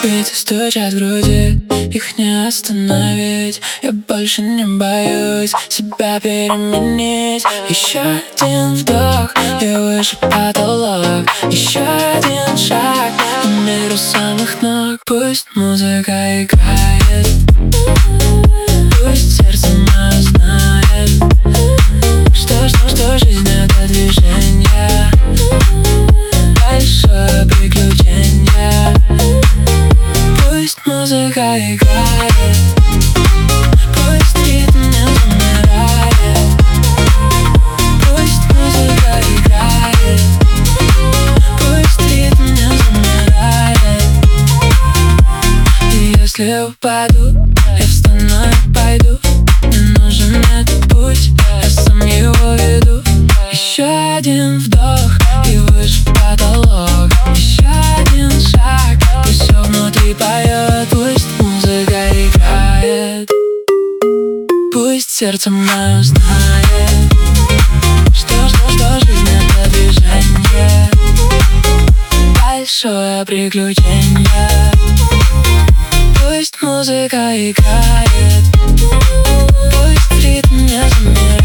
Биты стучат в груди, их не остановить. Я больше не боюсь себя переменить. Еще один вдох, и выше потолок. Еще один шаг, и мир у самых ног. Пусть музыка играет, пусть сердце мое знает, что жизнь это движение, большое приключение. Пусть музыка играет, пусть ритм не замирает. Пусть музыка играет, пусть ритм не замирает. И если упаду, я встану и пойду. Мне нужен этот путь, я сам его веду. Еще один вдох, и выше потолок. Еще один шаг, и все внутри поет. Пусть музыка играет, пусть сердце мое знает, что жизнь это движение, большое приключение. Пусть музыка играет, пусть ритм не замирает.